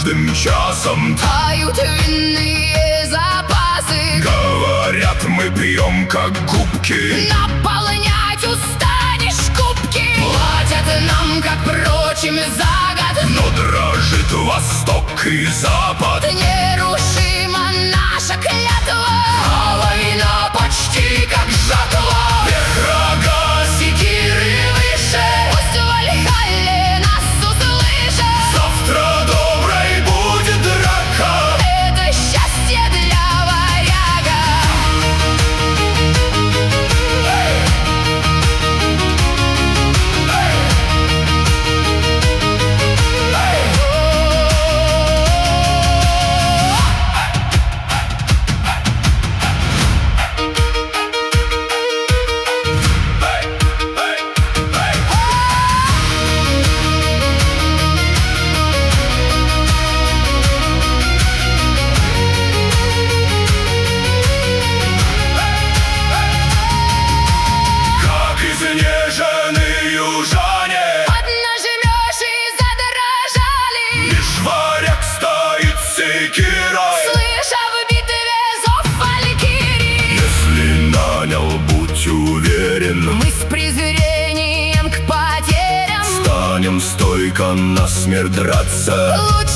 каждым часом тают винные запасы. Говорят, мы пьем как губки, Наполнять устанешь кубки. Платят нам, как прочим, за год, но дрожит Восток и Запад. нерушима наша клятва, А война почти как жатва. Вверх рога, секиры выше, пусть в Вальхалле нас услышат. завтра доброй будет драка. Это счастье для варяга. Как изнеженные южане, Поднажмешь и задрожали, лишь варяг стоит с секирой. слыша в битве зов валькирий. Если нанял, будь уверен, Мы с презрением к потерям станем стойко насмерть драться. лучше